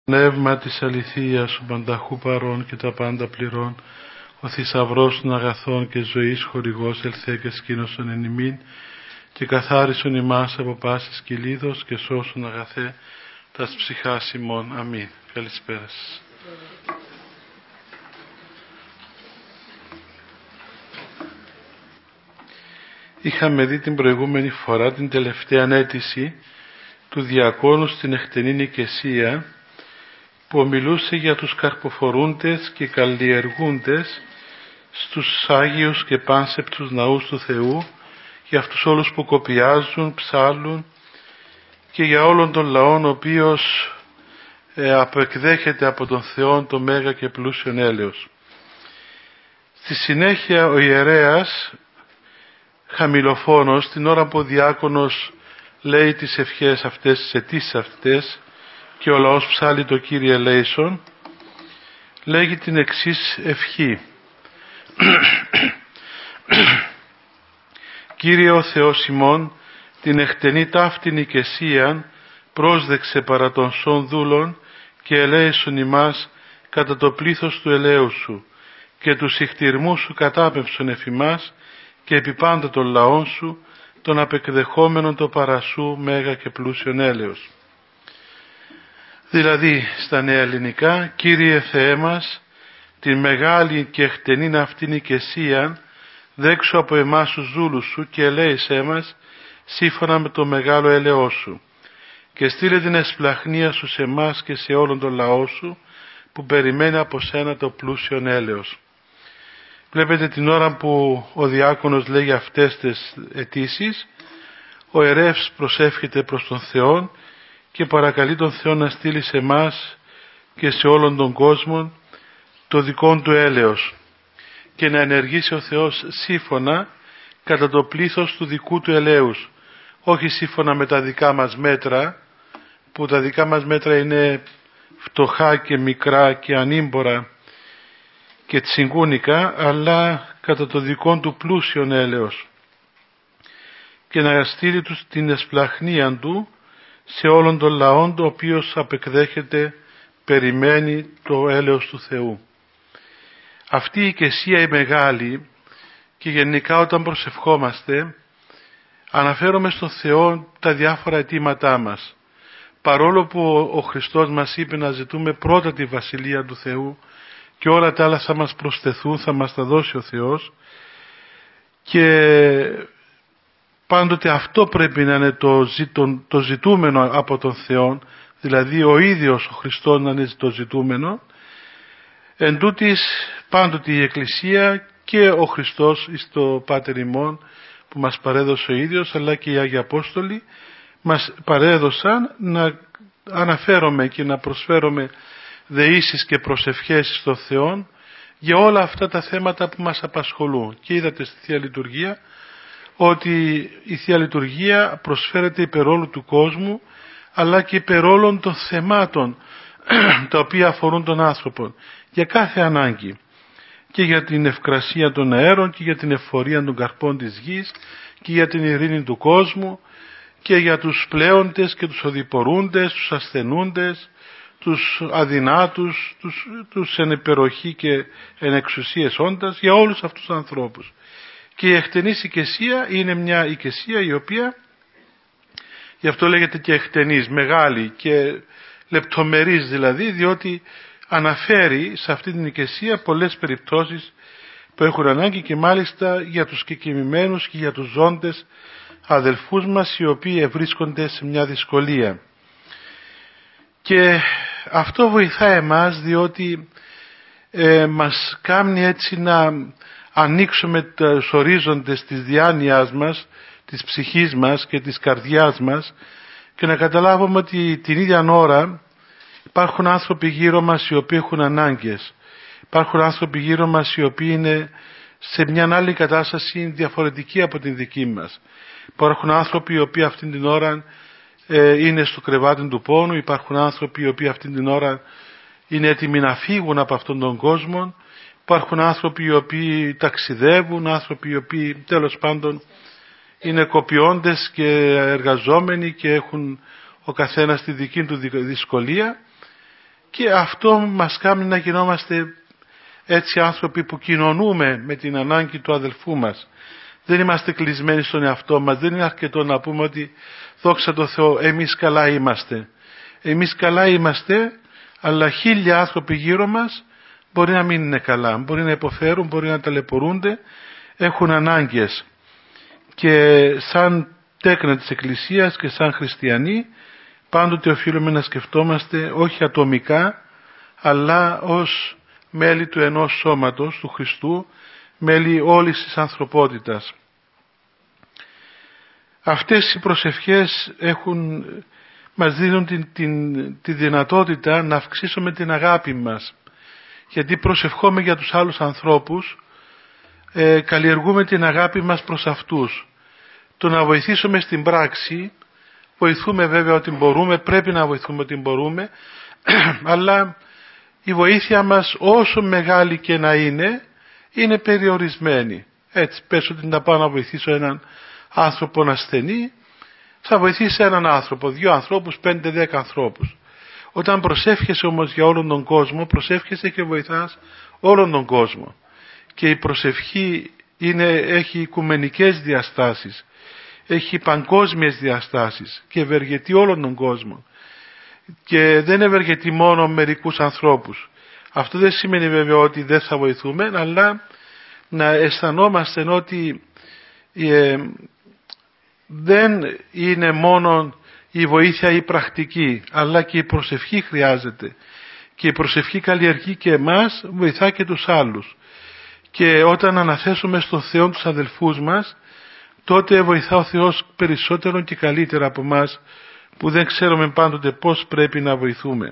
Πνεύμα της αληθείας, ο πανταχού παρών και τα πάντα πληρών, ο θησαυρός των αγαθών και ζωής χορηγός ελθέ και σκήνωσον εν ημίν και καθάρισον ημάς από πάσης κυλίδος και σώσον αγαθέ τας ψυχάς ημών. Αμήν. Καλησπέρα σας. Είχαμε δει την προηγούμενη φορά την τελευταία αίτηση του διακόνου στην εκτενή Νικαισία, που ομιλούσε για τους καρποφορούντες και καλλιεργούντες στους Άγιους και πάνσεπτους ναούς του Θεού, για αυτούς όλους που κοπιάζουν, ψάλλουν και για όλον τον λαόν ο οποίος απεκδέχεται από τον Θεό το μέγα και πλούσιον έλεος. Στη συνέχεια ο ιερέας χαμηλοφώνος, την ώρα που ο διάκονος λέει τις ευχές αυτές, τις αιτήσεις αυτές, και ο λαός ψάλλει το Κύριε ελέησον, λέγει την εξής ευχή: Κύριε ο Θεός ημών, την εκτενή ταύτη Νικαισίαν πρόσδεξε παρά των σών δούλων και ελέησον ημάς κατά το πλήθος του ελέους σου και του συχτηρμού σου κατάπευσον εφ' ημάς και επί πάντα των λαών σου, των απεκδεχόμενων το παρασού μέγα και πλούσιον έλεος. Δηλαδή στα νέα ελληνικά, Κύριε Θεέ μας, την μεγάλη και εκτενήν αυτήν Νικαισίαν δέξου από εμάς τους δούλους σου και ελέησέ μας σύμφωνα με το μεγάλο έλεος σου και στείλε την εσπλαχνία σου σε εμάς και σε όλον τον λαό σου που περιμένει από σένα το πλούσιον έλεος. Βλέπετε την ώρα που ο διάκονος λέγει αυτές τις αιτήσεις, ο ιερεύς προσεύχεται προς τον Θεό και παρακαλεί τον Θεό να στείλει σε εμάς και σε όλον τον κόσμο το δικό του έλεος και να ενεργήσει ο Θεός σύμφωνα κατά το πλήθος του δικού του ελέους, όχι σύμφωνα με τα δικά μας μέτρα, που τα δικά μας μέτρα είναι φτωχά και μικρά και ανήμπορα και τσιγκούνικα, αλλά κατά το δικό του πλούσιον έλεος, και να στείλει τους την εσπλαχνία του σε όλον τον λαόν το οποίος απεκδέχεται, περιμένει το έλεος του Θεού. Αυτή η Νικαισία η μεγάλη, και γενικά όταν προσευχόμαστε αναφέρομαι στον Θεό τα διάφορα αιτήματά μας, παρόλο που ο Χριστός μας είπε να ζητούμε πρώτα τη Βασιλεία του Θεού και όλα τα άλλα θα μας προσθεθούν, θα μας τα δώσει ο Θεός, και πάντοτε αυτό πρέπει να είναι το ζητούμενο από τον Θεό, δηλαδή ο ίδιος ο Χριστός να είναι το ζητούμενο. Εν τούτοις πάντοτε η Εκκλησία και ο Χριστός εις το Πάτερ ημών που μας παρέδωσε ο ίδιος, αλλά και οι Άγιοι Απόστολοι μας παρέδωσαν να αναφέρομαι και να προσφέρουμε δεήσεις και προσευχές στον Θεό για όλα αυτά τα θέματα που μας απασχολούν. Και είδατε στη Θεία Λειτουργία ότι η Θεία Λειτουργία προσφέρεται υπερ όλου του κόσμου, αλλά και υπερ όλων των θεμάτων τα οποία αφορούν τον άνθρωπο, για κάθε ανάγκη, και για την ευκρασία των αέρων και για την εφορία των καρπών της γης και για την ειρήνη του κόσμου και για τους πλέοντες και τους οδηπορούντες, τους ασθενούντες, τους αδυνάτους, τους εν υπεροχή και εν εξουσίες όντας, για όλους αυτούς τους ανθρώπους. Και η εκτενής Νικαισία είναι μια Νικαισία η οποία, γι' αυτό λέγεται και εκτενής, μεγάλη και λεπτομερής δηλαδή, διότι αναφέρει σε αυτή την Νικαισία πολλές περιπτώσεις που έχουν ανάγκη, και μάλιστα για τους κεκοιμημένους και για τους ζώντες αδελφούς μας οι οποίοι βρίσκονται σε μια δυσκολία. Και αυτό βοηθά εμάς, διότι μας κάνει έτσι να ανοίξουμε τους ορίζοντες της διάνοιας μας, της ψυχής μας και της καρδιάς μας, και να καταλάβουμε ότι την ίδια ώρα υπάρχουν άνθρωποι γύρω μας οι οποίοι έχουν ανάγκες. Υπάρχουν άνθρωποι γύρω μας οι οποίοι είναι σε μια άλλη κατάσταση διαφορετική από την δική μας. Υπάρχουν άνθρωποι οι οποίοι αυτήν την ώρα είναι στο κρεβάτι του πόνου. Υπάρχουν άνθρωποι οι οποίοι αυτήν την ώρα είναι έτοιμοι να φύγουν από αυτόν τον κόσμο. Υπάρχουν άνθρωποι οι οποίοι ταξιδεύουν, άνθρωποι οι οποίοι τέλος πάντων είναι κοπιώντες και εργαζόμενοι και έχουν ο καθένας τη δική του δυσκολία. και αυτό μας κάνει να γινόμαστε έτσι άνθρωποι που κοινωνούμε με την ανάγκη του αδελφού μας. Δεν είμαστε κλεισμένοι στον εαυτό μας. Δεν είναι αρκετό να πούμε ότι δόξα τω Θεώ εμείς καλά είμαστε. Εμείς καλά είμαστε, αλλά 1000 άνθρωποι γύρω μας μπορεί να μην είναι καλά. Μπορεί να υποφέρουν, μπορεί να ταλαιπωρούνται, έχουν ανάγκες. Και σαν τέκνα της Εκκλησίας και σαν χριστιανοί πάντοτε οφείλουμε να σκεφτόμαστε όχι ατομικά, αλλά ως μέλη του ενός σώματος του Χριστού, μέλη όλης της ανθρωπότητας. Αυτές οι προσευχές μας δίνουν τη δυνατότητα να αυξήσουμε την αγάπη μας, γιατί προσευχόμαι για τους άλλους ανθρώπους, καλλιεργούμε την αγάπη μας προς αυτούς. Το να βοηθήσουμε στην πράξη, βοηθούμε βέβαια ότι μπορούμε, πρέπει να βοηθούμε ότι μπορούμε, αλλά η βοήθεια μας όσο μεγάλη και να είναι περιορισμένη. Έτσι πες ότι να πάω να βοηθήσω έναν άνθρωπο ασθενή, θα βοηθήσει έναν άνθρωπο, 2 ανθρώπους, 5-10 ανθρώπους. Όταν προσεύχεσαι όμως για όλον τον κόσμο, προσεύχεσαι και βοηθάς όλον τον κόσμο. Και η προσευχή έχει οικουμενικές διαστάσεις, έχει παγκόσμιες διαστάσεις και ευεργετεί όλον τον κόσμο. Και δεν ευεργετεί μόνο μερικούς ανθρώπους. Αυτό δεν σημαίνει βέβαια ότι δεν θα βοηθούμε, αλλά να αισθανόμαστε ότι δεν είναι μόνο η βοήθεια η πρακτική, αλλά και η προσευχή χρειάζεται. Και η προσευχή καλλιεργεί και εμάς, βοηθά και τους άλλους. Και όταν αναθέσουμε στον Θεό τους αδελφούς μας, τότε βοηθά ο Θεός περισσότερο και καλύτερα από εμάς, που δεν ξέρουμε πάντοτε πώς πρέπει να βοηθούμε.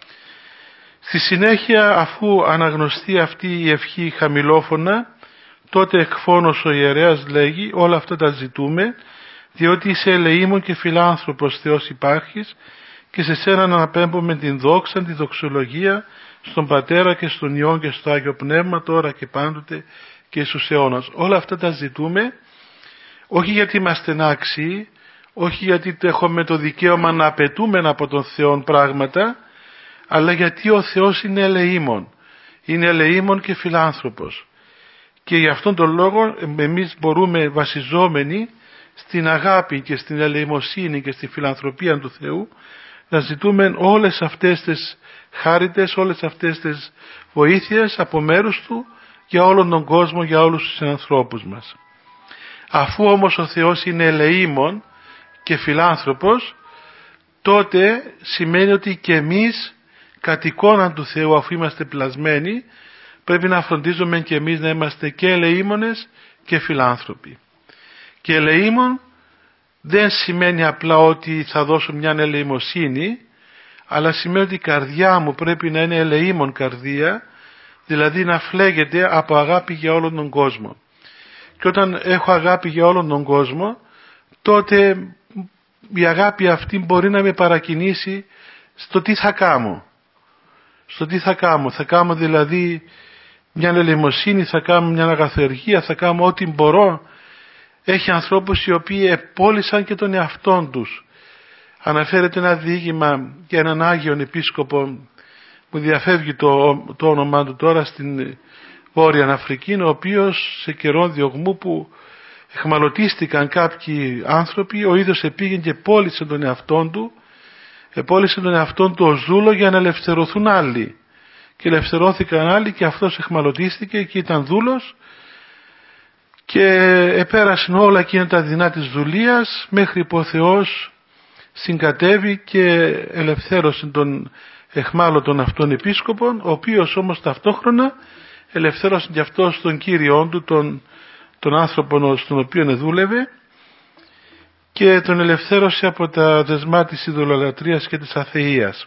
Στη συνέχεια, αφού αναγνωστεί αυτή η ευχή χαμηλόφωνα, τότε εκφώνως ο ιερέας λέγει: όλα αυτά τα ζητούμε, διότι είσαι ελεήμων και φιλάνθρωπος Θεός υπάρχεις, και σε σένα να αναπέμπουμε την δόξα, τη δοξολογία, στον Πατέρα και στον Υιόν και στο Άγιο Πνεύμα, τώρα και πάντοτε και στους αιώνας. Όλα αυτά τα ζητούμε, όχι γιατί είμαστε άξιοι, όχι γιατί έχουμε το δικαίωμα να απαιτούμε από τον Θεό πράγματα, αλλά γιατί ο Θεός είναι ελεήμων. Είναι ελεήμων και φιλάνθρωπος. Και γι' αυτόν τον λόγο εμείς μπορούμε, βασιζόμενοι στην αγάπη και στην ελεημοσύνη και στη φιλανθρωπία του Θεού, να ζητούμε όλες αυτές τις χάριτες, όλες αυτές τις βοήθειες από μέρους Του για όλον τον κόσμο, για όλους τους ανθρώπους μας. Αφού όμως ο Θεός είναι ελεήμων και φιλάνθρωπος, τότε σημαίνει ότι και εμείς κατ' εικόνα του Θεού, αφού είμαστε πλασμένοι, πρέπει να φροντίζουμε και εμείς να είμαστε και ελεήμονες και φιλάνθρωποι. Και ελεήμων δεν σημαίνει απλά ότι θα δώσω μια ελεημοσύνη, αλλά σημαίνει ότι η καρδιά μου πρέπει να είναι ελεήμων καρδία, δηλαδή να φλέγεται από αγάπη για όλον τον κόσμο. Και όταν έχω αγάπη για όλον τον κόσμο, τότε η αγάπη αυτή μπορεί να με παρακινήσει στο τι θα κάνω. Στο τι θα κάνω. Θα κάνω δηλαδή μια ελεημοσύνη, θα κάνω μια αγαθοεργία, θα κάνω ό,τι μπορώ. Έχει ανθρώπους οι οποίοι επόλυσαν και τον εαυτόν τους. Αναφέρεται ένα διήγημα για έναν Άγιον Επίσκοπο, που διαφεύγει το όνομά του τώρα, στην Βόρεια Αφρική, ο οποίος σε καιρό διωγμού που εχμαλωτίστηκαν κάποιοι άνθρωποι, ο ίδιος επήγαινε και πώλησε τον εαυτόν του, επόλυσε τον εαυτόν του ως δούλο για να ελευθερωθούν άλλοι. Και ελευθερώθηκαν άλλοι και αυτός εχμαλωτίστηκε και ήταν δούλος, και επέρασαν όλα εκείνα τα δεινά της δουλείας, μέχρι που ο Θεός συγκατέβη και ελευθέρωσε τον εχμάλωτον αυτόν επίσκοπον, ο οποίος όμως ταυτόχρονα ελευθέρωσε και αυτός τον Κύριον του, τον άνθρωπο στον οποίο δούλευε, και τον ελευθέρωσε από τα δεσμά της ειδωλολατρίας και της αθείας.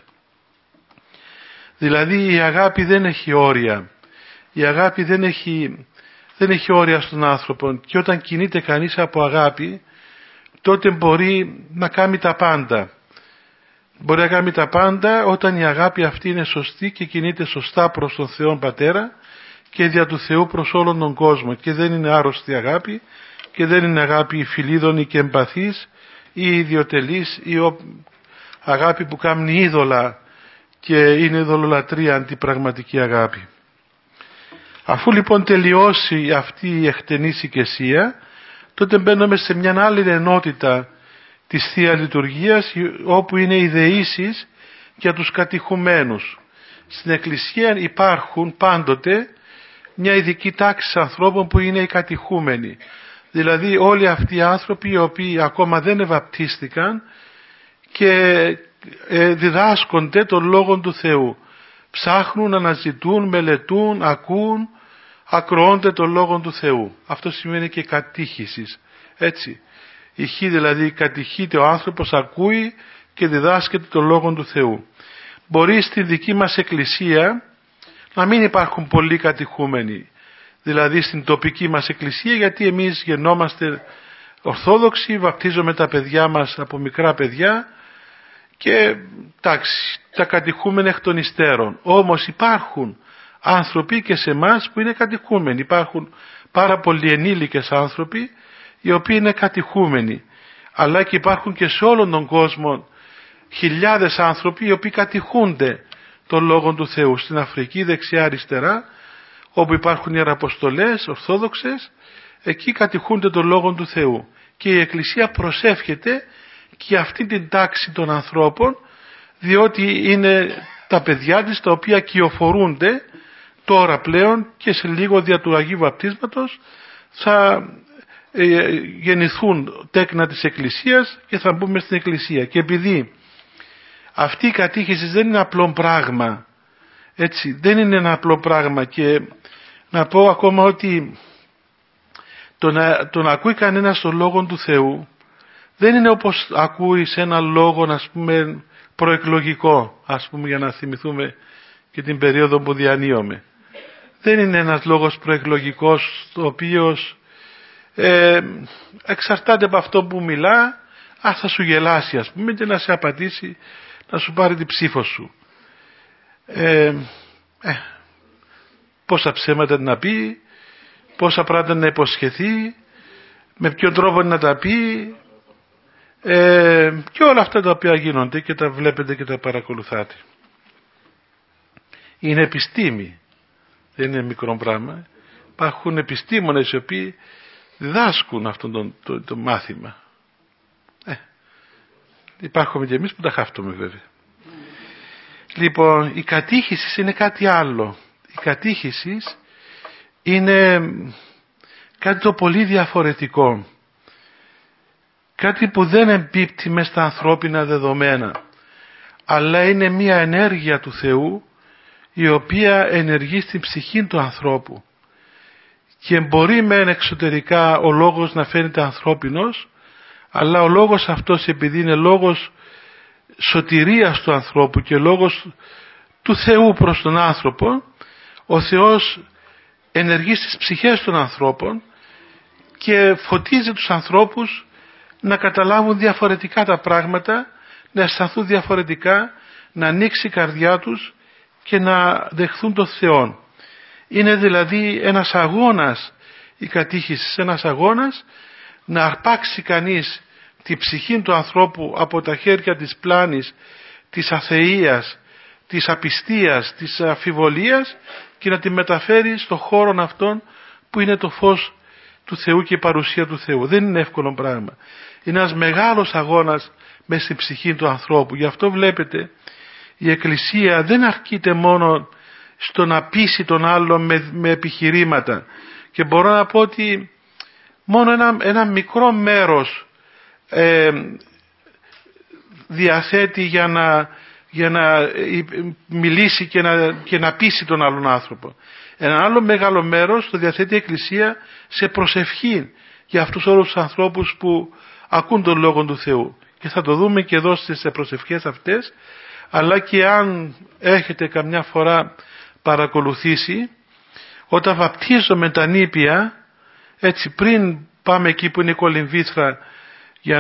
Δηλαδή η αγάπη δεν έχει όρια. Η αγάπη δεν έχει όρια στον άνθρωπο, και όταν κινείται κανείς από αγάπη, τότε μπορεί να κάνει τα πάντα. Μπορεί να κάνει τα πάντα όταν η αγάπη αυτή είναι σωστή και κινείται σωστά προς τον Θεό Πατέρα και δια του Θεού προς όλον τον κόσμο, και δεν είναι άρρωστη αγάπη και δεν είναι αγάπη φιλίδωνη και εμπαθής ή ιδιοτελής ή αγάπη που κάνει είδωλα και είναι δολολατρία αντί πραγματική αγάπη. Αφού λοιπόν τελειώσει αυτή η εκτενής οικεσία, τότε μπαίνουμε σε μια άλλη ενότητα της Θείας Λειτουργίας, όπου είναι οι δεήσεις για τους κατηχουμένους. Στην Εκκλησία υπάρχουν πάντοτε μια ειδική τάξη ανθρώπων που είναι οι κατηχούμενοι. Δηλαδή όλοι αυτοί οι άνθρωποι οι οποίοι ακόμα δεν ευαπτίστηκαν και διδάσκονται τον Λόγο του Θεού. Ψάχνουν, αναζητούν, μελετούν, ακούν, ακροώνται τον Λόγο του Θεού. Αυτό σημαίνει και κατήχησης. Έτσι. Δηλαδή κατηχείται ο άνθρωπος, ακούει και διδάσκεται τον Λόγο του Θεού. Μπορεί στη δική μας εκκλησία να μην υπάρχουν πολλοί κατηχούμενοι. Δηλαδή στην τοπική μας εκκλησία, γιατί εμείς γεννόμαστε Ορθόδοξοι, βαπτίζουμε τα παιδιά μας από μικρά παιδιά και εντάξει, τα κατηχούμενα εκ των υστέρων. Όμως υπάρχουν άνθρωποι και σε εμάς που είναι κατηχούμενοι. Υπάρχουν πάρα πολλοί ενήλικες άνθρωποι οι οποίοι είναι κατηχούμενοι. Αλλά και υπάρχουν και σε όλον τον κόσμο χιλιάδες άνθρωποι οι οποίοι κατηχούνται τον Λόγο του Θεού. Στην Αφρική δεξιά αριστερά, όπου υπάρχουν ιεραποστολές ορθόδοξες, εκεί κατηχούνται τον Λόγο του Θεού. Και η Εκκλησία προσεύχεται και αυτή την τάξη των ανθρώπων, διότι είναι τα παιδιά της τα οποία κυοφορούνται τώρα πλέον και σε λίγο δια του Αγίου Βαπτίσματος θα γεννηθούν τέκνα της Εκκλησίας και θα μπούμε στην Εκκλησία. Και επειδή αυτή η κατήχηση δεν είναι απλό πράγμα, έτσι, δεν είναι ένα απλό πράγμα, και να πω ακόμα ότι το να ακούει κανένας τον Λόγο του Θεού δεν είναι όπως ακούει σε ένα λόγο, ας πούμε, προεκλογικό, ας πούμε, για να θυμηθούμε και την περίοδο που διανύομαι. Δεν είναι ένας λόγος προεκλογικός, ο οποίος εξαρτάται από αυτό που μιλά, θα σου γελάσει, ας πούμε, και να σε απαντήσει, να σου πάρει την ψήφο σου. Πόσα ψέματα να πει, πόσα πράγματα να υποσχεθεί, με ποιον τρόπο να τα πει, και όλα αυτά τα οποία γίνονται και τα βλέπετε και τα παρακολουθάτε. Είναι επιστήμη, δεν είναι μικρό πράγμα. Υπάρχουν επιστήμονες οι οποίοι διδάσκουν αυτό το μάθημα. Υπάρχουμε και εμείς που τα χάφτουμε βέβαια. Λοιπόν, η κατήχηση είναι κάτι άλλο. Η κατήχηση είναι κάτι το πολύ διαφορετικό. Κάτι που δεν εμπίπτει μες στα ανθρώπινα δεδομένα, αλλά είναι μια ενέργεια του Θεού η οποία ενεργεί στην ψυχή του ανθρώπου. Και μπορεί μεν εξωτερικά ο λόγος να φαίνεται ανθρώπινος, αλλά ο λόγος αυτός, επειδή είναι λόγος σωτηρίας του ανθρώπου και λόγος του Θεού προς τον άνθρωπο, ο Θεός ενεργεί στις ψυχές των ανθρώπων και φωτίζει τους ανθρώπους να καταλάβουν διαφορετικά τα πράγματα, να αισθανθούν διαφορετικά, να ανοίξει η καρδιά τους και να δεχθούν τον Θεό. Είναι δηλαδή ένας αγώνας, η κατήχηση, ένας αγώνας να αρπάξει κανείς τη ψυχή του ανθρώπου από τα χέρια της πλάνης, της αθείας, της απιστίας, της αφιβολίας και να τη μεταφέρει στο χώρο αυτόν που είναι το φως του Θεού και η παρουσία του Θεού. Δεν είναι εύκολο πράγμα. Είναι ένας μεγάλος αγώνας μέσα στην ψυχή του ανθρώπου. Γι' αυτό βλέπετε η Εκκλησία δεν αρκείται μόνο στο να πείσει τον άλλον με επιχειρήματα, και μπορώ να πω ότι μόνο ένα μικρό μέρος διαθέτει για να μιλήσει και να πείσει τον άλλον άνθρωπο. Ένα άλλο μεγάλο μέρος το διαθέτει η Εκκλησία σε προσευχή για αυτούς όλους τους ανθρώπους που ακούν τον Λόγο του Θεού. Και θα το δούμε και εδώ στις προσευχές αυτές, αλλά και αν έχετε καμιά φορά παρακολουθήσει, όταν βαπτίζομαι τα νήπια, έτσι πριν πάμε εκεί που είναι η κολυμβήθρα για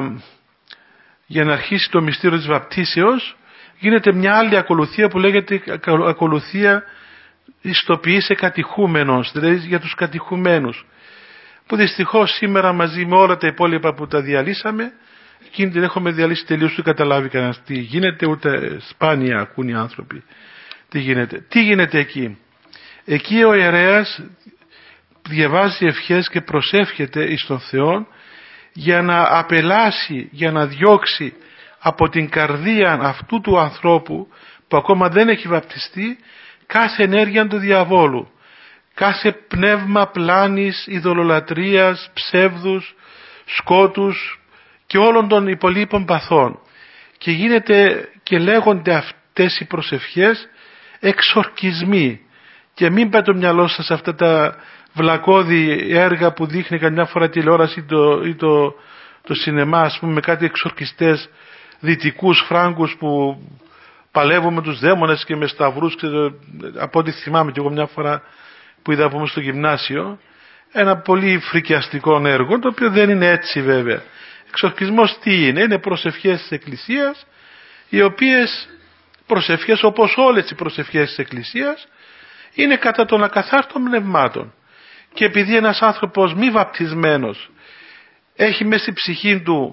να αρχίσει το μυστήριο της βαπτίσεως, γίνεται μια άλλη ακολουθία που λέγεται ακολουθία ιστοποιήσε κατηχούμενος, δηλαδή για τους κατηχουμένους, που δυστυχώς σήμερα μαζί με όλα τα υπόλοιπα που τα διαλύσαμε εκείνη την έχουμε διαλύσει τελείως, δεν καταλάβει κανένας τι γίνεται, ούτε σπάνια ακούν οι άνθρωποι τι γίνεται. Τι γίνεται εκεί? Εκεί ο ιερέας διαβάζει ευχές και προσεύχεται εις τον Θεό για να απελάσει, για να διώξει από την καρδία αυτού του ανθρώπου που ακόμα δεν έχει βαπτιστεί κάθε ενέργεια του διαβόλου, κάθε πνεύμα πλάνης, ειδωλολατρίας, ψεύδους, σκότους και όλων των υπολείπων παθών. Και γίνεται και λέγονται αυτές οι προσευχές εξορκισμοί. Και μην πάει το μυαλό σας σε αυτά τα βλακώδη έργα που δείχνει καμιά φορά τηλεόραση ή το σινεμά, ας πούμε, με κάτι εξορκιστές δυτικούς φράγκους που παλεύουν με τους δαίμονες και με σταυρούς, από ό,τι θυμάμαι και εγώ μια φορά που είδα πούμε στο γυμνάσιο, ένα πολύ φρικιαστικό έργο, το οποίο δεν είναι έτσι βέβαια. Εξορκισμός τι είναι? Είναι προσευχές της Εκκλησίας, οι οποίες προσευχές, όπως όλες οι προσευχές της Εκκλησίας, είναι κατά των ακαθάρτων πνευμάτων. Και επειδή ένας άνθρωπος μη βαπτισμένος έχει μέσα στη ψυχή του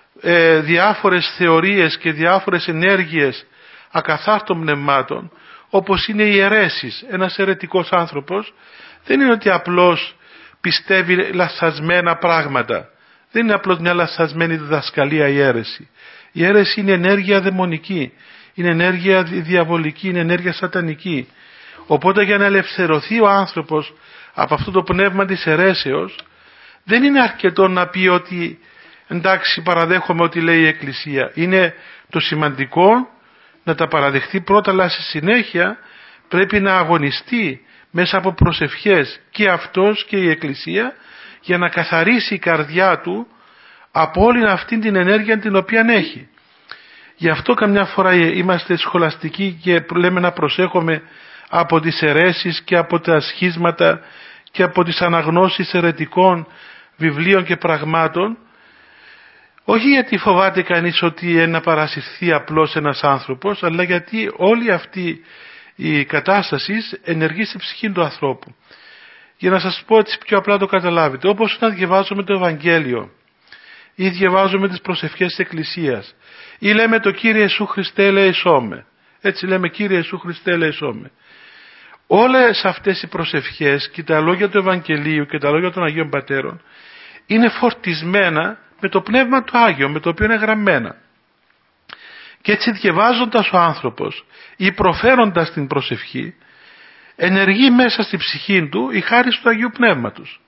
διάφορες θεωρίες και διάφορες ενέργειες ακαθάρτων πνευμάτων, όπως είναι οι αιρέσεις, ένας αιρετικός άνθρωπος δεν είναι ότι απλώς πιστεύει λαθασμένα πράγματα, δεν είναι απλώς μια λαθασμένη διδασκαλία η αίρεση. Η αίρεση είναι ενέργεια δαιμονική, είναι ενέργεια διαβολική, είναι ενέργεια σατανική. Οπότε για να ελευθερωθεί ο άνθρωπος από αυτό το πνεύμα της αιρέσεως, δεν είναι αρκετό να πει ότι εντάξει παραδέχομαι ότι λέει η Εκκλησία. Είναι το σημαντικό να τα παραδεχτεί πρώτα, αλλά στη συνέχεια πρέπει να αγωνιστεί μέσα από προσευχές και αυτός και η Εκκλησία για να καθαρίσει η καρδιά του από όλη αυτή την ενέργεια την οποία έχει. Γι' αυτό καμιά φορά είμαστε σχολαστικοί και λέμε να προσέχουμε από τις αιρέσεις και από τα σχίσματα και από τις αναγνώσεις αιρετικών βιβλίων και πραγμάτων, όχι γιατί φοβάται κανείς ότι να παρασυρθεί απλώς ένας άνθρωπος, αλλά γιατί όλη αυτή η κατάσταση ενεργεί στη ψυχή του ανθρώπου. Για να σας πω έτσι πιο απλά το καταλάβετε, όπως όταν διαβάζουμε το Ευαγγέλιο ή διαβάζουμε τις προσευχές της Εκκλησίας ή λέμε το Κύριε Ιησού Χριστέ ελεησόμαι, έτσι λέμε Κύριε Ιησού Χριστέ ελεησόμαι. Όλες αυτές οι προσευχές και τα λόγια του Ευαγγελίου και τα λόγια των Αγίων Πατέρων είναι φορτισμένα με το Πνεύμα του Άγιο, με το οποίο είναι γραμμένα. Και έτσι διαβάζοντας ο άνθρωπος ή προφέροντας την προσευχή, ενεργεί μέσα στη ψυχή του η χάρις του Αγίου Πνεύματος.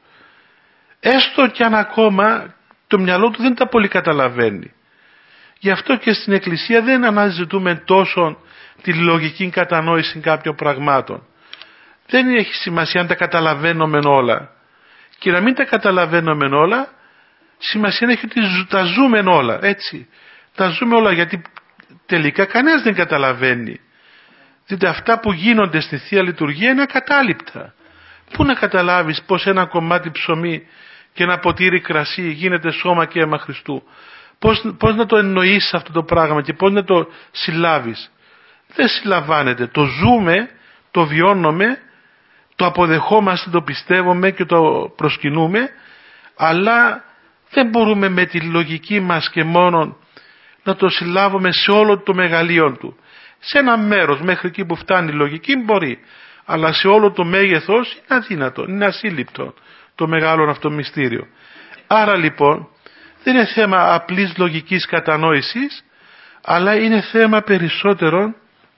Έστω κι αν ακόμα το μυαλό του δεν τα πολύ καταλαβαίνει. Γι' αυτό και στην Εκκλησία δεν αναζητούμε τόσο τη λογική κατανόηση κάποιων πραγμάτων. Δεν έχει σημασία αν τα καταλαβαίνουμε όλα. Και να μην τα καταλαβαίνουμε όλα, σημασία έχει ότι τα ζούμε όλα, έτσι. Τα ζούμε όλα, γιατί τελικά κανένας δεν καταλαβαίνει. Δείτε, αυτά που γίνονται στη Θεία Λειτουργία είναι ακατάληπτα. Πού να καταλάβεις πως ένα κομμάτι ψωμί και ένα ποτήρι κρασί γίνεται σώμα και αίμα Χριστού? Πώς να το εννοείς αυτό το πράγμα και πώς να το συλλάβεις? Δεν συλλαμβάνεται. Το ζούμε, το βιώνουμε, το αποδεχόμαστε, το πιστεύουμε και το προσκυνούμε, αλλά δεν μπορούμε με τη λογική μας και μόνον να το συλλάβουμε σε όλο το μεγαλείο του. Σε ένα μέρος, μέχρι εκεί που φτάνει η λογική μπορεί, αλλά σε όλο το μέγεθος είναι αδύνατο, είναι ασύλληπτο το μεγάλο αυτό μυστήριο. Άρα λοιπόν δεν είναι θέμα απλής λογικής κατανόησης, αλλά είναι θέμα περισσότερον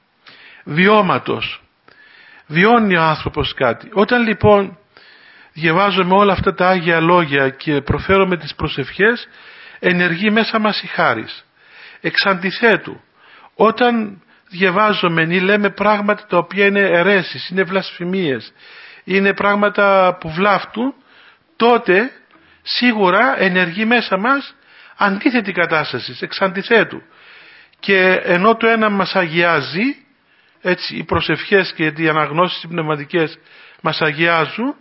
βιώματος. Βιώνει ο άνθρωπος κάτι. Όταν λοιπόν διαβάζουμε όλα αυτά τα Άγια Λόγια και προφέρουμε τις προσευχές, ενεργεί μέσα μας η χάρις. Εξ αντιθέτου, όταν διαβάζουμε ή λέμε πράγματα τα οποία είναι αιρέσεις, είναι βλασφημίες, είναι πράγματα που βλάφτουν, τότε σίγουρα ενεργεί μέσα μας αντίθετη κατάσταση, εξ αντιθέτου. Και ενώ το ένα μας αγιάζει, έτσι οι προσευχές και οι αναγνώσεις πνευματικές μας αγιάζουν,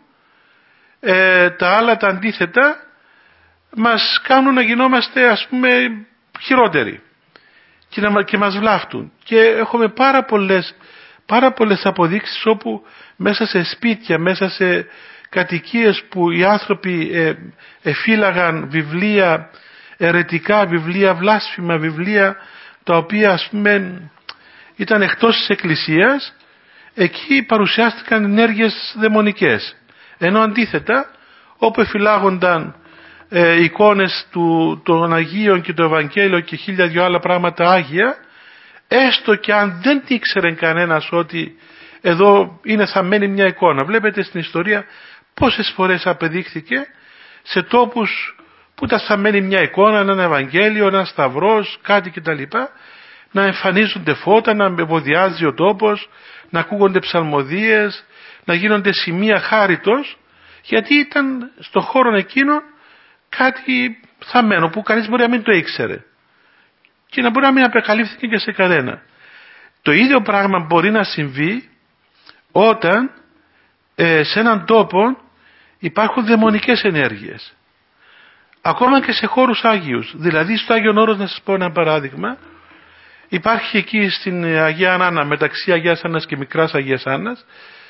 τα άλλα τα αντίθετα μας κάνουν να γινόμαστε ας πούμε χειρότεροι και μας βλάφτουν. Και έχουμε πάρα πολλές αποδείξεις όπου μέσα σε σπίτια, μέσα σε κατοικίες που οι άνθρωποι εφύλαγαν βιβλία αιρετικά βιβλία, βλάσφημα βιβλία, τα οποία ας πούμε ήταν εκτός της Εκκλησίας, εκεί παρουσιάστηκαν ενέργειες δαιμονικές. Ενώ αντίθετα, όπου εφυλάγονταν εικόνες των Αγίων και το Ευαγγέλιο και 1002 άλλα πράγματα Άγια, έστω και αν δεν ήξερε κανένας ότι εδώ είναι θαμμένη μια εικόνα. Βλέπετε στην ιστορία πόσες φορές απεδείχθηκε σε τόπους που ήταν θαμμένη μια εικόνα, ένα Ευαγγέλιο, ένα σταυρός, κάτι κτλ. Να εμφανίζονται φώτα, να ευωδιάζει ο τόπος, να ακούγονται ψαλμοδίες, να γίνονται σημεία χάριτος, γιατί ήταν στον χώρο εκείνο κάτι θαμμένο που κανείς μπορεί να μην το ήξερε και να μπορεί να μην απεκαλύφθηκε και σε κανένα. Το ίδιο πράγμα μπορεί να συμβεί όταν σε έναν τόπο υπάρχουν δαιμονικές ενέργειες, ακόμα και σε χώρους Άγιους. Δηλαδή στο Άγιον Όρος, να σας πω ένα παράδειγμα, υπάρχει εκεί στην Αγία Άννα, μεταξύ Αγίας Άννας και Μικράς Αγίας Άννας,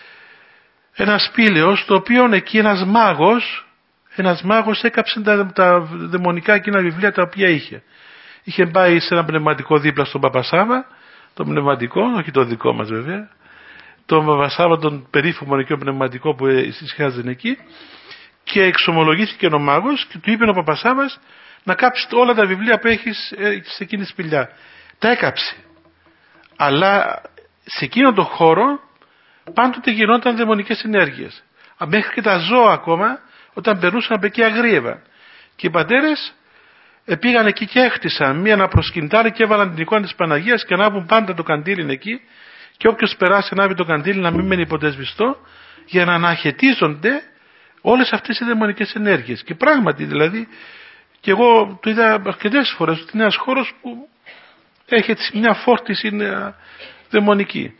ένα σπήλαιος, το οποίο εκεί ένας μάγος έκαψε τα δαιμονικά εκείνα βιβλία τα οποία είχε. Είχε πάει σε ένα πνευματικό δίπλα στον Παπασάβα, το πνευματικό, όχι το δικό μας βέβαια, τον Παπασάβα, τον περίφημο και πνευματικό που ησυχάζουν εκεί, και εξομολογήθηκε ο μάγος και του είπε ο Παπασάβας να κάψει όλα τα βιβλία που έχει σε εκείνη τη σπηλιά. Τα έκαψε. Αλλά σε εκείνον τον χώρο πάντοτε γινόταν δαιμονικές ενέργειες. Μέχρι και τα ζώα ακόμα, όταν περνούσαν από εκεί, αγρίευαν. Και οι πατέρες πήγαν εκεί και έχτισαν μία αναπροσκυνητάρι και έβαλαν την εικόνα της Παναγίας και ανάβουν πάντα το καντήλι εκεί, και όποιος περάσει ανάβει το καντήλι να μην μένει ποτέ σβηστό, για να αναχαιτίζονται όλες αυτές οι δαιμονικές ενέργειες. Και πράγματι δηλαδή, και εγώ το είδα αρκετές φορές, ότι είναι ένας χώρος που έχει έτσι μια φόρτιση δαιμονική.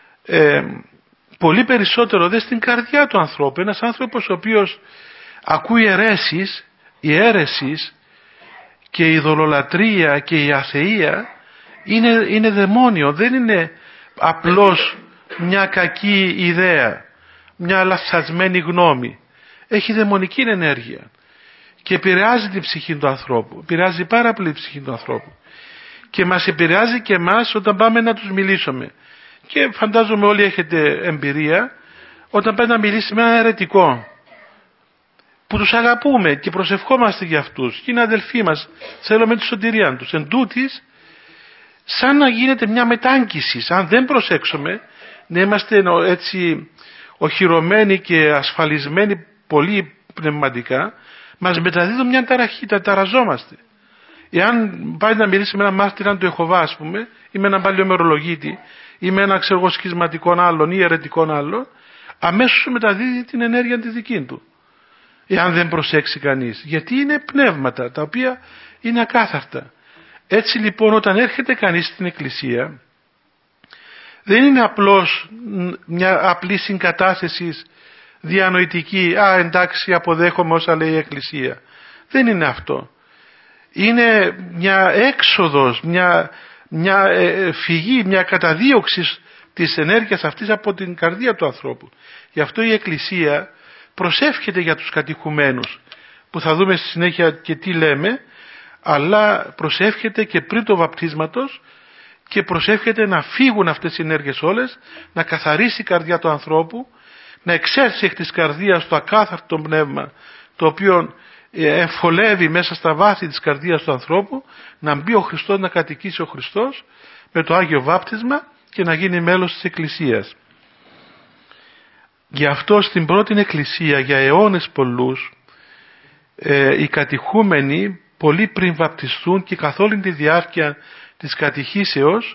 Πολύ περισσότερο δε στην καρδιά του ανθρώπου. Ένας άνθρωπος ο οποίος ακούει αιρέσεις, η αίρεσης και η ειδωλολατρεία και η αθεία είναι δαιμόνιο, δεν είναι απλώς μια κακή ιδέα, μια λαθασμένη γνώμη. Έχει δαιμονική ενέργεια και επηρεάζει την ψυχή του ανθρώπου, επηρεάζει πάρα πολύ την ψυχή του ανθρώπου και μας επηρεάζει και εμάς όταν πάμε να τους μιλήσουμε. Και φαντάζομαι όλοι έχετε εμπειρία όταν πάει να μιλήσει με έναν αιρετικό που τους αγαπούμε και προσευχόμαστε για αυτούς και είναι αδελφοί μας, θέλουμε τη σωτηρία τους. Εν τούτης, σαν να γίνεται μια μετάγγιση, αν δεν προσέξουμε, να είμαστε έτσι οχυρωμένοι και ασφαλισμένοι πολύ πνευματικά, μας μεταδίδουν μια ταραχή, τα ταραζόμαστε. Εάν πάει να μιλήσει με έναν μάρτυρα του Ιεχωβά, ας πούμε, ή με έναν παλαιομερολογίτη, ή με έναν σχισματικό άλλον ή αιρετικό άλλον, αμέσως μεταδίδει την ενέργεια τη δική του. Εάν δεν προσέξει κανείς. Γιατί είναι πνεύματα τα οποία είναι ακάθαρτα. Έτσι λοιπόν όταν έρχεται κανείς στην Εκκλησία, δεν είναι απλώς μια απλή συγκατάθεση διανοητική, εντάξει αποδέχομαι όσα λέει η Εκκλησία. Δεν είναι αυτό. Είναι μια έξοδος, μια φυγή, μια καταδίωξη της ενέργειας αυτής από την καρδία του ανθρώπου. Γι' αυτό η Εκκλησία προσεύχεται για τους κατηχουμένους, που θα δούμε στη συνέχεια και τι λέμε, αλλά προσεύχεται και πριν το βαπτίσματος και προσεύχεται να φύγουν αυτές οι ενέργειες όλες, να καθαρίσει η καρδιά του ανθρώπου, να εξέλθει εκ της καρδίας το ακάθαρτο πνεύμα, το οποίο εμφολεύει μέσα στα βάθη της καρδίας του ανθρώπου, να μπει ο Χριστός, να κατοικήσει ο Χριστός με το Άγιο Βάπτισμα και να γίνει μέλος της Εκκλησίας. Γι' αυτό στην πρώτη Εκκλησία για αιώνες πολλούς οι κατηχούμενοι πολύ πριν βαπτιστούν και καθ' όλη τη διάρκεια της κατηχήσεως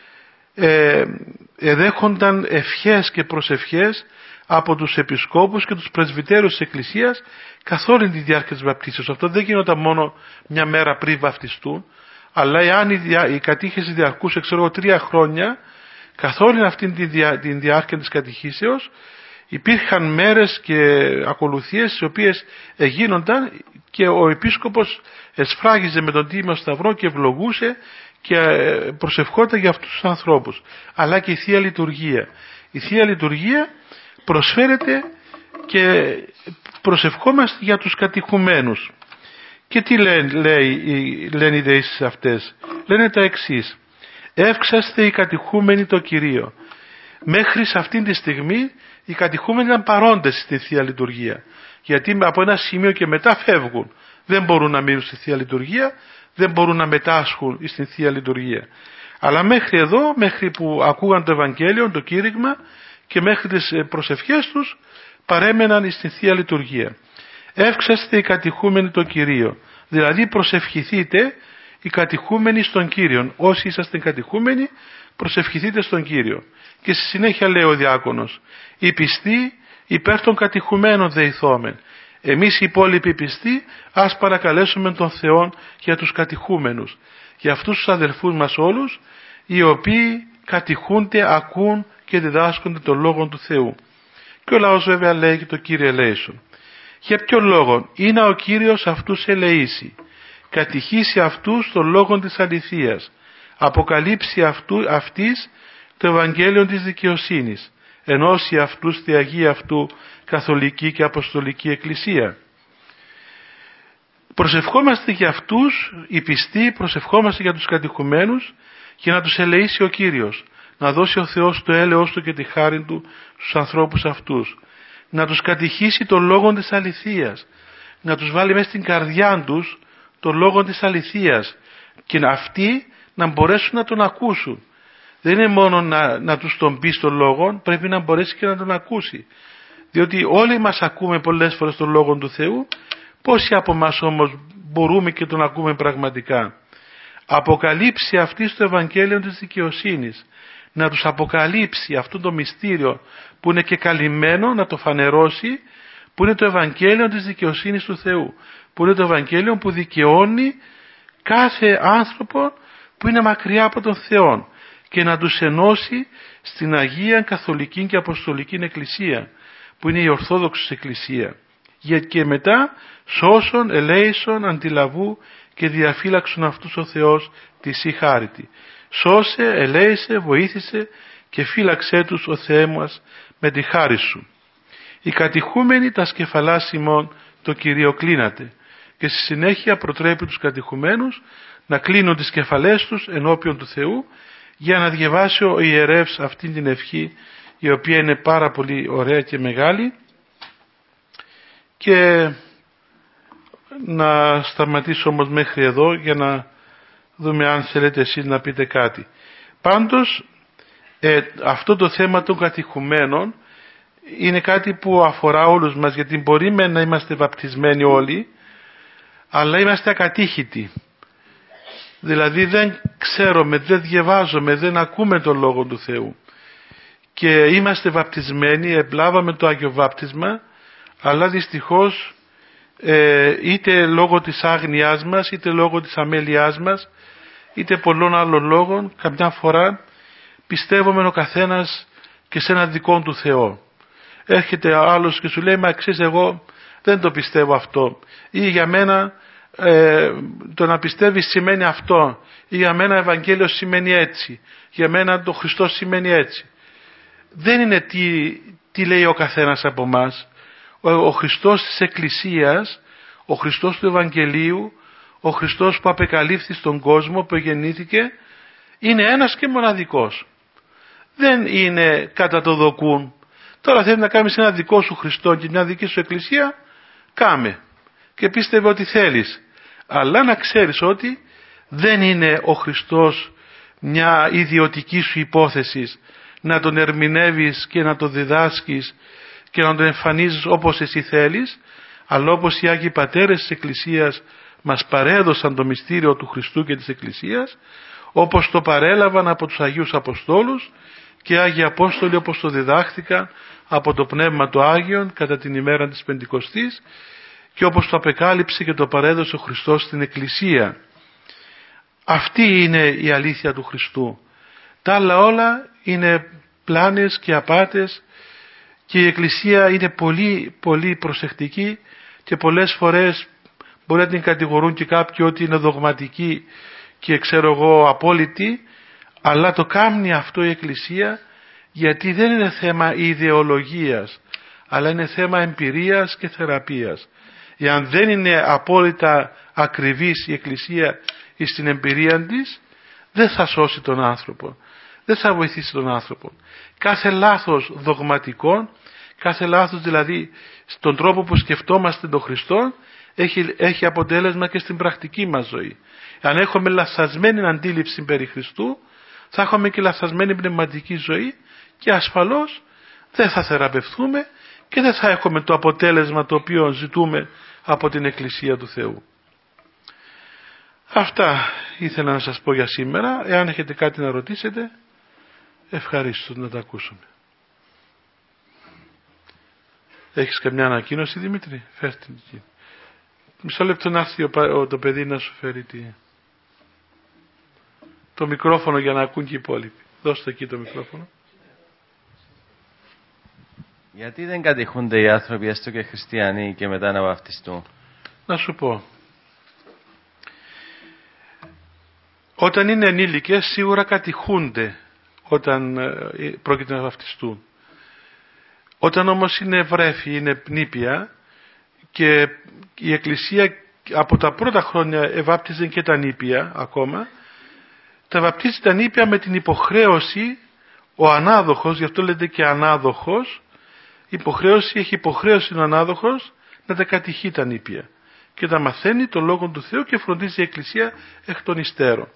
εδέχονταν ευχές και προσευχές από τους επισκόπους και τους πρεσβυτέρους της Εκκλησίας καθ' όλη τη διάρκεια της βαπτίσεως. Αυτό δεν γινόταν μόνο μια μέρα πριν βαπτιστούν, αλλά εάν η κατήχηση διαρκούσε 3 χρόνια, καθ' όλη αυτή τη διάρκεια της κατηχήσεως υπήρχαν μέρες και ακολουθίες οι οποίες γίνονταν και ο επίσκοπος εσφράγιζε με τον τίμιο σταυρό και ευλογούσε και προσευχόταν για αυτούς τους ανθρώπους. Αλλά και η Θεία Λειτουργία. Η Θεία Λειτουργία προσφέρεται και προσευχόμαστε για τους κατηχουμένους. Και τι λένε οι δεήσεις αυτές? Λένε τα εξής: εύξαστε οι κατηχούμενοι το Κυρίο. Μέχρι σε αυτήν τη στιγμή οι κατηχούμενοι ήταν παρόντες στη Θεία Λειτουργία, γιατί από ένα σημείο και μετά φεύγουν, δεν μπορούν να μείνουν στη Θεία Λειτουργία, δεν μπορούν να μετάσχουν στη Θεία Λειτουργία. Αλλά μέχρι εδώ, μέχρι που ακούγαν το Ευαγγέλιο, το κήρυγμα, και μέχρι τις προσευχές τους παρέμεναν στη Θεία Λειτουργία. Εύξαστε οι κατηχούμενοι το Κυρίο, δηλαδή προσευχηθείτε οι κατηχούμενοι στον Κύριο. Όσοι είσαστε κατηχούμενοι, προσευχηθείτε στον Κύριο. Και στη συνέχεια λέει ο διάκονος: οι πιστοί υπέρ των κατηχουμένων δεηθόμεν. Εμείς οι υπόλοιποι πιστοί ας παρακαλέσουμε τον Θεό για τους κατηχούμενους, για αυτούς τους αδελφούς μας όλους, οι οποίοι κατηχούνται, ακούν και διδάσκονται τον Λόγο του Θεού. Και ο λαός βέβαια λέει και το Κύριε ελέησον. Για ποιο λόγο? Είναι ο Κύριος αυτούς ελεήσει, κατηχήσει αυτούς τον λόγο της αληθείας, αποκαλύψει αυτής το Ευαγγέλιο της δικαιοσύνης, ενώσει αυτούς τη Αγία αυτού καθολική και αποστολική εκκλησία. Προσευχόμαστε για αυτούς οι πιστοί, προσευχόμαστε για τους κατηχουμένους, για να τους ελεήσει ο Κύριος, να δώσει ο Θεός το έλεος Του και τη χάρη Του στους ανθρώπους αυτούς, να τους κατηχήσει τον λόγο της αληθείας, να τους βάλει μέσα στην καρδιά τους τον λόγο της αληθείας και αυτοί να μπορέσουν να τον ακούσουν. Δεν είναι μόνο να τους τον πει στον λόγο, πρέπει να μπορέσει και να τον ακούσει. Διότι όλοι μας ακούμε πολλές φορές τον Λόγο του Θεού, πόσοι από μας όμως μπορούμε και τον ακούμε πραγματικά? Αποκαλύψει αυτή στο Ευαγγέλιο της δικαιοσύνης, να τους αποκαλύψει αυτό το μυστήριο που είναι και καλυμμένο, να το φανερώσει, που είναι το Ευαγγέλιο της δικαιοσύνης του Θεού, που είναι το Ευαγγέλιο που δικαιώνει κάθε άνθρωπο που είναι μακριά από τον Θεό και να τους ενώσει στην Αγία Καθολική και Αποστολική Εκκλησία, που είναι η Ορθόδοξη Εκκλησία, και μετά σώσον, ελέησον, αντιλαβού και διαφύλαξον αυτούς ο Θεός της η χάριτη. Σώσε, ελέησε, βοήθησε και φύλαξέ τους ο Θεέ μας με τη χάρη Σου. Οι κατηχούμενοι τα σκεφαλάς ημών το Κυρίο κλείνατε, και στη συνέχεια προτρέπει τους κατηχουμένους να κλείνουν τις κεφαλές τους ενώπιον του Θεού, για να διαβάσει ο ιερεύς αυτήν την ευχή, η οποία είναι πάρα πολύ ωραία και μεγάλη. Και να σταματήσω όμως μέχρι εδώ για να δούμε αν θέλετε εσείς να πείτε κάτι. Πάντως αυτό το θέμα των κατηχουμένων είναι κάτι που αφορά όλους μας, γιατί μπορεί να είμαστε βαπτισμένοι όλοι, αλλά είμαστε ακατήχητοι. Δηλαδή δεν ξέρουμε, δεν διαβάζουμε, δεν ακούμε τον Λόγο του Θεού. Και είμαστε βαπτισμένοι, εμπλάβαμε το Άγιο Βάπτισμα, αλλά δυστυχώς είτε λόγω της άγνοιάς μας, είτε λόγω της αμέλειάς μας, είτε πολλών άλλων λόγων, καμιά φορά πιστεύουμε ο καθένας και σε ένα δικό του Θεό. Έρχεται άλλος και σου λέει, μα ξέρεις, εγώ δεν το πιστεύω αυτό, ή για μένα το να πιστεύεις σημαίνει αυτό, ή για μένα Ευαγγέλιο σημαίνει έτσι, για μένα το Χριστός σημαίνει έτσι. Δεν είναι τι λέει ο καθένας από μας. Ο Χριστός της Εκκλησίας, ο Χριστός του Ευαγγελίου, ο Χριστός που απεκαλύφθη στον κόσμο, που γεννήθηκε, είναι ένας και μοναδικός. Δεν είναι κατά το δοκούν. Τώρα θέλει να κάνεις ένα δικό σου Χριστό και μια δική σου Εκκλησία, κάμε. Και πίστευε ότι θέλεις. Αλλά να ξέρεις ότι δεν είναι ο Χριστός μια ιδιωτική σου υπόθεση να τον ερμηνεύεις και να τον διδάσκεις και να τον εμφανίζεις όπως εσύ θέλεις, αλλά όπως οι Άγιοι Πατέρες της Εκκλησίας μας παρέδωσαν το μυστήριο του Χριστού και της Εκκλησίας, όπως το παρέλαβαν από τους Αγίους Αποστόλους και οι Άγιοι Απόστολοι, όπως το διδάχθηκαν από το Πνεύμα του Άγιον κατά την ημέρα της Πεντηκοστής, και όπως το απεκάλυψε και το παρέδωσε ο Χριστός στην Εκκλησία. Αυτή είναι η αλήθεια του Χριστού. Τα άλλα όλα είναι πλάνες και απάτες, και η Εκκλησία είναι πολύ πολύ προσεκτική, και πολλές φορές μπορεί να την κατηγορούν και κάποιοι ότι είναι δογματική και ξέρω εγώ απόλυτη, αλλά το κάνει αυτό η Εκκλησία, γιατί δεν είναι θέμα ιδεολογίας, αλλά είναι θέμα εμπειρίας και θεραπείας. Εάν δεν είναι απόλυτα ακριβής η Εκκλησία στην εμπειρία της, δεν θα σώσει τον άνθρωπο, δεν θα βοηθήσει τον άνθρωπο. Κάθε λάθος δογματικό, κάθε λάθος δηλαδή στον τρόπο που σκεφτόμαστε τον Χριστό, έχει αποτέλεσμα και στην πρακτική μας ζωή. Αν έχουμε λαθασμένη αντίληψη περί Χριστού, θα έχουμε και λαθασμένη πνευματική ζωή και ασφαλώς δεν θα θεραπευτούμε και δεν θα έχουμε το αποτέλεσμα το οποίο ζητούμε από την Εκκλησία του Θεού. Αυτά ήθελα να σας πω για σήμερα. Εάν έχετε κάτι να ρωτήσετε, ευχαρίστω να τα ακούσουμε. Έχεις καμιά ανακοίνωση, Δημήτρη? Φέρτε την εκεί. Μισό λεπτό να έρθει το παιδί να σου φέρει το μικρόφωνο για να ακούν και οι υπόλοιποι. Δώστε εκεί το μικρόφωνο. Γιατί δεν κατηχούνται οι άνθρωποι, έστω και χριστιανοί, και μετά να βαφτιστούν? Να σου πω. Όταν είναι ενήλικες σίγουρα κατηχούνται όταν πρόκειται να βαφτιστούν. Όταν όμως είναι βρέφη, είναι πνίπια, και η Εκκλησία από τα πρώτα χρόνια ευάπτιζε και τα νήπια ακόμα, τα βαπτίζει τα νήπια με την υποχρέωση, ο ανάδοχος, γι' αυτό λέτε και ανάδοχος, έχει υποχρέωση ο ανάδοχος να τα κατηχεί τα νήπια και τα μαθαίνει το Λόγο του Θεού και φροντίζει η Εκκλησία εκ των υστέρων.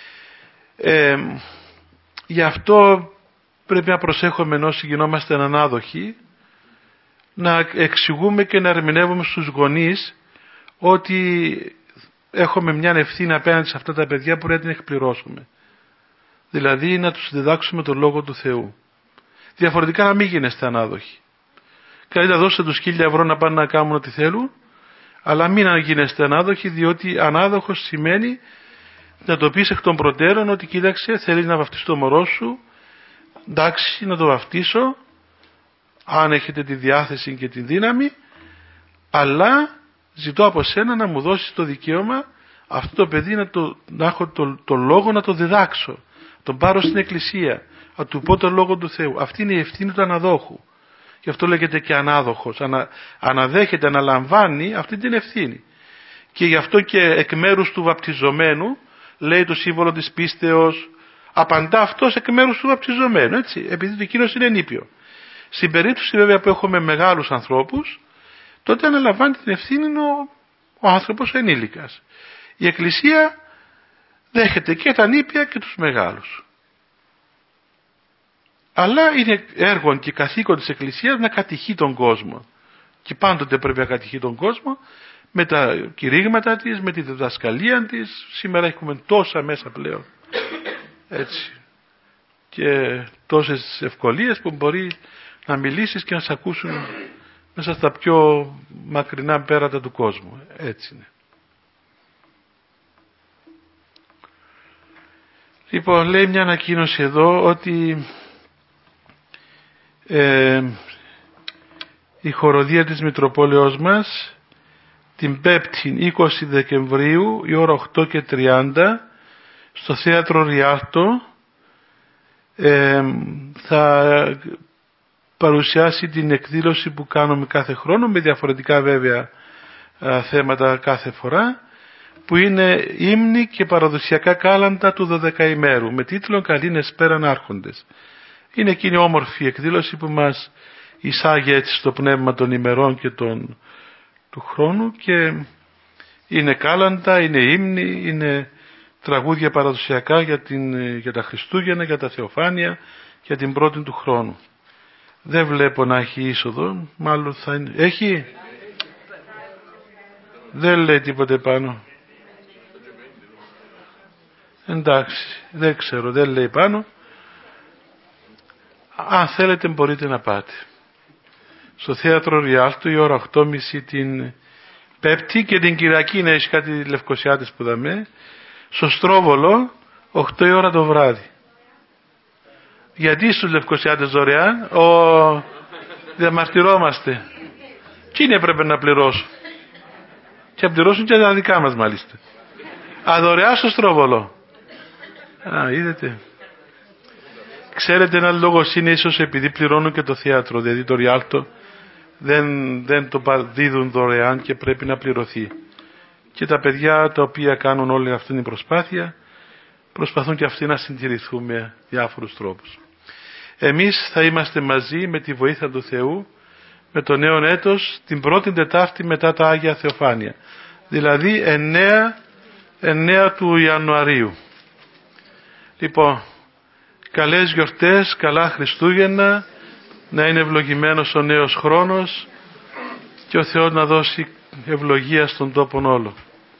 Γι' αυτό πρέπει να προσέχουμε όσοι γινόμαστε ανάδοχοι, να εξηγούμε και να ερμηνεύουμε στους γονείς ότι έχουμε μια ευθύνη απέναντι σε αυτά τα παιδιά που πρέπει να την εκπληρώσουμε. Δηλαδή να τους διδάξουμε τον Λόγο του Θεού. Διαφορετικά να μην γίνεστε ανάδοχοι. Καλύτερα δώστε τους 1.000 ευρώ να πάνε να κάνουν ό,τι θέλουν, αλλά μην γίνεστε ανάδοχοι, διότι ανάδοχος σημαίνει να το πεις εκ των προτέρων ότι κοίταξε, θέλεις να βαφτίσει το μωρό σου, εντάξει, να το βαφτίσω, αν έχετε τη διάθεση και τη δύναμη, αλλά ζητώ από σένα να μου δώσεις το δικαίωμα αυτό το παιδί να έχω το λόγο να το διδάξω, τον πάρω στην Εκκλησία, να του πω το Λόγο του Θεού. Αυτή είναι η ευθύνη του αναδόχου. Γι' αυτό λέγεται και ανάδοχος. Αναδέχεται, αναλαμβάνει αυτή την ευθύνη. Και γι' αυτό και εκ μέρους του βαπτιζομένου λέει το σύμβολο της πίστεως, απαντά αυτός εκ μέρους του βαπτιζομένου, έτσι, επειδή το εκείνος είναι νήπιο. Στην περίπτωση βέβαια που έχουμε μεγάλους ανθρώπους, τότε αναλαμβάνει την ευθύνη ο άνθρωπος ενήλικας. Η Εκκλησία δέχεται και τα νήπια και τους μεγάλους. Αλλά είναι έργο και καθήκον της Εκκλησίας να κατηχεί τον κόσμο. Και πάντοτε πρέπει να κατηχεί τον κόσμο με τα κηρύγματα της, με τη διδασκαλία της. Σήμερα έχουμε τόσα μέσα πλέον. Έτσι. Και τόσες ευκολίες που μπορεί να μιλήσεις και να σε ακούσουν μέσα στα πιο μακρινά πέρατα του κόσμου. Έτσι είναι. Λοιπόν, λέει μια ανακοίνωση εδώ ότι η χοροδία της Μητροπόλεως μας την 5η 20 Δεκεμβρίου η ώρα 8:30 στο θέατρο Ριάλτο θα παρουσιάσει την εκδήλωση που κάνουμε κάθε χρόνο, με διαφορετικά βέβαια θέματα κάθε φορά, που είναι ύμνοι και παραδοσιακά κάλαντα του 12ημέρου με τίτλο «Καλήνες πέραν άρχοντες». Είναι εκείνη η όμορφη εκδήλωση που μας εισάγει έτσι στο πνεύμα των ημερών και του χρόνου, και είναι κάλαντα, είναι ύμνοι, είναι τραγούδια παραδοσιακά για τα Χριστούγεννα, για τα Θεοφάνεια, για την πρώτη του χρόνου. Δεν βλέπω να έχει είσοδο, μάλλον θα είναι. Έχει? Δεν λέει τίποτε πάνω. Εντάξει, δεν ξέρω, δεν λέει πάνω. Αν θέλετε μπορείτε να πάτε. Στο θέατρο Ριάλτο η ώρα 8:30 την Πέμπτη, και την Κυριακή να έχει κάτι Λευκοσιάτες που δαμε. Στο Στρόβολο 8 η ώρα το βράδυ. Γιατί στους Λευκοσιάτες δωρεάν? Διαμαρτυρόμαστε. Εκείνοι έπρεπε να πληρώσουν. Και να πληρώσουν και τα δικά μας μάλιστα. Δωρεάν στο Στρόβολο. Είδατε. Ξέρετε, ένα λόγος είναι ίσως επειδή πληρώνουν και το θέατρο, δηλαδή το Ριάλτο δεν το δίδουν δωρεάν και πρέπει να πληρωθεί. Και τα παιδιά τα οποία κάνουν όλη αυτή την προσπάθεια προσπαθούν και αυτοί να συντηρηθούν με διάφορους τρόπους. Εμείς θα είμαστε μαζί με τη βοήθεια του Θεού με το νέο έτος την πρώτη Τετάρτη μετά τα Άγια Θεοφάνεια, δηλαδή 9 του Ιανουαρίου. Λοιπόν, καλές γιορτές, καλά Χριστούγεννα, να είναι ευλογημένος ο νέος χρόνος και ο Θεός να δώσει ευλογία στον τόπον όλο.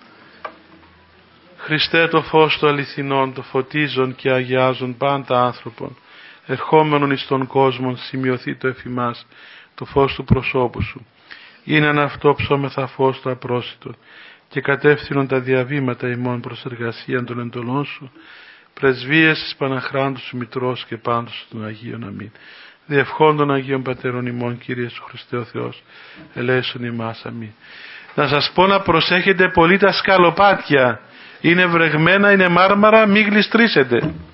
Χριστέ το φως του αληθινών, το φωτίζον και αγιάζον πάντα άνθρωπον, ερχόμενον εις τον κόσμο σημειωθεί το εφημάς, το φως του προσώπου σου. Είναι αυτό ψώμεθα φως το απρόσιτο και κατεύθυνον τα διαβήματα ημών προς εργασία των εντολών σου, πρεσβείες της Παναχράντου σου Μητρός και πάντως των Αγίων. Αμήν. Διευχών των Αγίων Πατέρων ημών, Κύριε Σου Χριστέ ο Θεός, ελέησον ημάς. Αμήν. Να σας πω να προσέχετε πολύ τα σκαλοπάτια. Είναι βρεγμένα, είναι μάρμαρα, μην γλιστρήσετε.